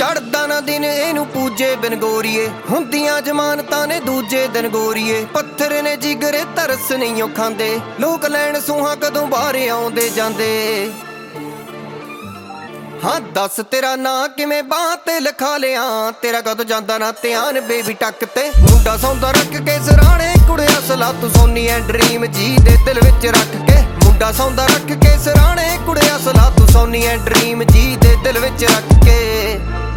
ਚੜਦਾ ਨਾ ਦਿਨ ਇਹਨੂੰ ਪੂਜੇ ਬਿਨ ਗੋਰੀਏ, ਹੁੰਦੀਆਂ ਜ਼ਮਾਨਤਾਂ ਨੇ ਦੂਜੇ ਦਿਨ ਗੋਰੀਏ। ਪੱਥਰ ਨੇ ਜਿਗਰੇ ਤਰਸ ਨਹੀਂ ਉਹ ਖਾਂਦੇ, ਲੋਕ ਲੈਣ ਸੂਹਾਂ ਕਦੋਂ ਬਾਹਰ ਆਉਂਦੇ ਜਾਂਦੇ। ਹਾਂ ਦੱਸ ਤੇਰਾ ਨਾਂ ਕਿਵੇਂ ਬਾਂਹ ਤੇ ਲਿਖਾ ਲਿਆ, ਤੇਰਾ ਕਦੋਂ ਜਾਂਦਾ ਨਾ ਧਿਆਨ ਬੇਬੀ ਟੱਕ ਤੇ। ਮੁੰਡਾ ਸੌਂਦਾ ਰੱਖ ਕੇ ਸਰਾਣੇ ਕੁੜਿਆ ਸਲਾ ਤੂੰ ਸੋਨੀ ਐ ਡਰੀਮ ਜੀ ਦੇ ਦਿਲ ਵਿੱਚ ਰੱਖ ਕੇ। ਮੁੰਡਾ ਸੌਂਦਾ ਰੱਖ ਕੇ ਸਰਾਣੇ ਕੁੜਿਆ ਸਲਾ ਤੂੰ ਸੋਨੀ ਐ ਡਰੀਮ ਜੀ ਦੇ ਦਿਲ ਵਿੱਚ ਰੱਖ ਕੇ।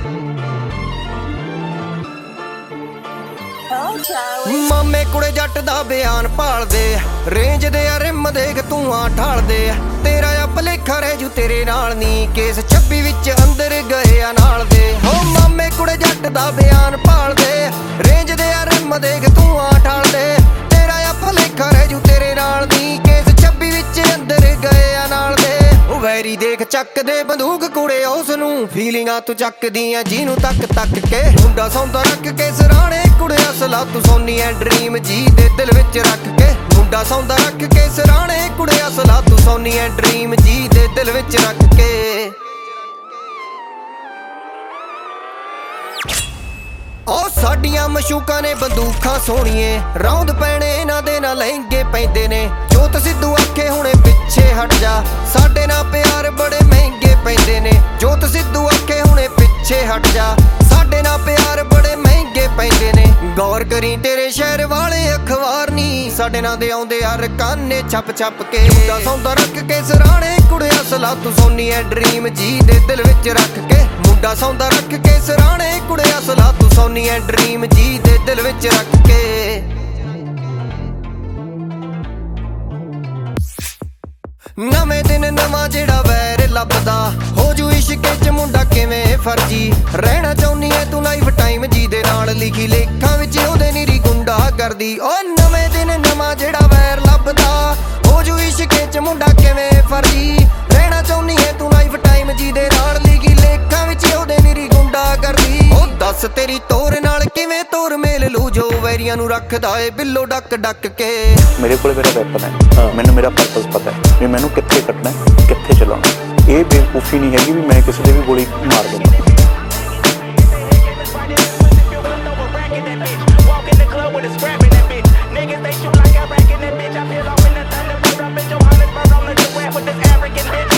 ਮਾਮੇ ਕੁੜੇ ਜੱਟ ਦਾ ਬਿਆਨ ਭਾਲਦੇ, ਰੇਂਜ ਦੇ ਆ ਰਿਮ ਦੇਖ ਧੂਆਂ ਠਾਲਦੇ। ਤੇਰਾ ਆ ਭਲੇਖਾ ਰਹਿ ਜੂ ਤੇਰੇ ਨਾਲ ਨੀ, ਕੇਸ 26 ਵਿੱਚ ਅੰਦਰ ਗਏ ਆ ਨਾਲ ਦੇ। ਹੋ ਮਾਮੇ ਕੁੜੇ ਜੱਟ ਦਾ ਬਿਆਨ ਭਾਲਦੇ, ਰੇਂਜ ਦੇ ਆ ਰਿਮ ਦੇਖ ਧੂਆਂ ਠਾਲਦੇ। ਤੇਰਾ ਆ ਭਲੇਖਾ ਰਹਿ ਜੂ ਤੇਰੇ ਨਾਲ ਨੀ, ਕੇਸ 26 ਵਿੱਚ ਅੰਦਰ ਗਏ ਆ ਨਾਲ ਦੇ। ਉਹ ਵੈਰੀ ਦੇਖ ਚੱਕਦੇ ਬੰਦੂਕ ਕੁੜੇ ਉਸ ਨੂੰ, ਫੀਲਿੰਗਾਂ ਤੂੰ ਚੱਕਦੀਆਂ ਜਿਹਨੂੰ ਤੱਕ ਤੱਕ ਕੇ। ਮੁੰਡਾ ਸੌਂਦਾ ਰੱਖ ਕੇ ਸਰਾਣੇ ਕੁੜਿਆ ਸਲਾ ਤੂੰ ਸੋਨੀ ਐ ਡਰੀਮ ਜੀ ਦੇ ਦਿਲ ਵਿੱਚ ਰੱਖ ਕੇ। ਮੁੰਡਾ ਸੌਂਦਾ ਰੱਖ ਕੇ ਸਰਾਣੇ ਕੁੜਿਆ ਸਲਾ ਤੂੰ ਸੋਨੀ ਐ ਡਰੀਮ ਜੀ ਦੇ ਦਿਲ ਵਿੱਚ ਰੱਖ ਕੇ। ਉਹ ਸਾਡੀਆਂ ਮਸ਼ੂਕਾਂ ਨੇ ਬੰਦੂਕਾਂ ਸੋਹਣੀਏ, ਰੌਂਦ ਪੈਣੇ ਇਹਨਾਂ ਦੇ ਨਾਲ ਲਹਿੰਗੇ ਪੈਂਦੇ ਨੇ। ਜੋਤ ਸਿੱਧੂ ਆਖੇ ਹੁਣੇ ਪਿੱਛੇ ਹਟ ਜਾ, ਸਾਡੇ ਨਾਲ ਪਿਆਰ ਬੜੇ ਮਹਿੰਗੇ ਪੈਂਦੇ ਨੇ। ਜੋਤ ਸਿੱਧੂ ਆਖੇ ਹੁਣੇ ਪਿੱਛੇ ਹਟ ਜਾ, ਸਾਡੇ ਨਾਲ ਪਿਆਰ ਬੜੇ ਮਹਿੰਗੇ ਪੈਂਦੇ ਨੇ। ਗੌਰ ਕਰੀ ਤੇਰੇ ਸ਼ਹਿਰ ਵਾਲੇ ਅਖਬਾਰ ਨੀ, ਸਾਡੇ ਨਾਲ ਦੇ ਆਉਂਦੇ ਆ ਰਕਾਨੇ ਛਪ ਛਪ ਕੇ। ਮੁੰਡਾ ਸੌਂਦਾ ਰੱਖ ਕੇ ਸਰਾਣੇ ਕੁੜਿਆ ਸਲਾ ਤੂੰ ਸੋਨੀ ਐ ਡਰੀਮ ਜੀ ਦੇ ਦਿਲ ਵਿੱਚ ਰੱਖ ਕੇ। ਮੁੰਡਾ ਸੌਂਦਾ ਰੱਖ ਕੇ ਸਰਾਣੇ ਕੁੜਿਆ ਸਲਾ ਤੂੰ ਸੋਨੀ ਐ ਡਰੀਮ ਜੀ ਦੇ ਦਿਲ ਵਿੱਚ ਰੱਖ ਕੇ। ਨਵੇਂ ਦਿਨ ਨਵਾਂ ਜਿਹੜਾ ਵੈਰ ਲੱਭਦਾ, ਹੋ ਜੂ ਇਸ਼ਕ ਚ ਮੁੰਡਾ ਕਿਵੇਂ ਫਰਜੀ। ਰਹਿਣਾ ਚਾਹੁੰਨੀ ਐ ਤੂੰ ਲਾਈਫ ਟਾਈਮ ਜੀ ਦੇ ਨਾਲ, ਲਿਖੀ ਲੇਖਾਂ ਵਿੱਚ ਉਹਦੇ ਨੀਰੀ ਗੁੰਡਾ ਕਰਦੀ। ਓ ਨਵੇਂ ਦਿਨ ਨਵਾਂ ਜਿਹੜਾ ਵੈਰ ਲੱਭਦਾ, ਹੋ ਜੂ ਇਸ਼ਕ ਚ ਮੁੰਡਾ ਕਿਵੇਂ ਫਰਜੀ। ਰਹਿਣਾ ਚਾਹੁੰਨੀ ਐ ਤੂੰ ਲਾਈਫ ਟਾਈਮ ਜੀ ਦੇ ਨਾਲ, ਲਿਖੀ ਲੇਖਾਂ ਵਿੱਚ ਉਹਦੇ ਨੀਰੀ ਗੁੰਡਾ ਕਰਦੀ। ਉਹ ਦੱਸ ਤੇਰੀ ਤੋਰ ਨਾਲ ਕਿਵੇਂ ਤੋਰ ਮੇਲ ਲੂ, ਜੋ ਵੈਰੀਆਂ ਨੂੰ ਰੱਖਦਾ ਏ ਬਿੱਲੋ ਡੱਕ ਡੱਕ ਕੇ। ਮੇਰੇ ਕੋਲ ਮੇਰਾ ਵੈਪਨ ਹੈ, ਮੈਨੂੰ ਮੇਰਾ ਪਰਪਸ ਪਤਾ ਹੈ ਵੀ ਮੈਨੂੰ ਕਿੱਥੇ ਕੱਟਣਾ ਕਿੱਥੇ ਚਲਾਉਣਾ। ਇਹ ਬੇਵਕੂਫੀ ਨਹੀਂ ਹੈਗੀ ਵੀ ਮੈਂ ਕਿਸੇ ਦੇ ਵੀ ਗੋਲੀ ਮਾਰ ਦੇਣੀ। Niggas, they shoot like a rack in that bitch. I feel off in the thunder, but I'm in Johannesburg. I'm looking wet with this African bitch.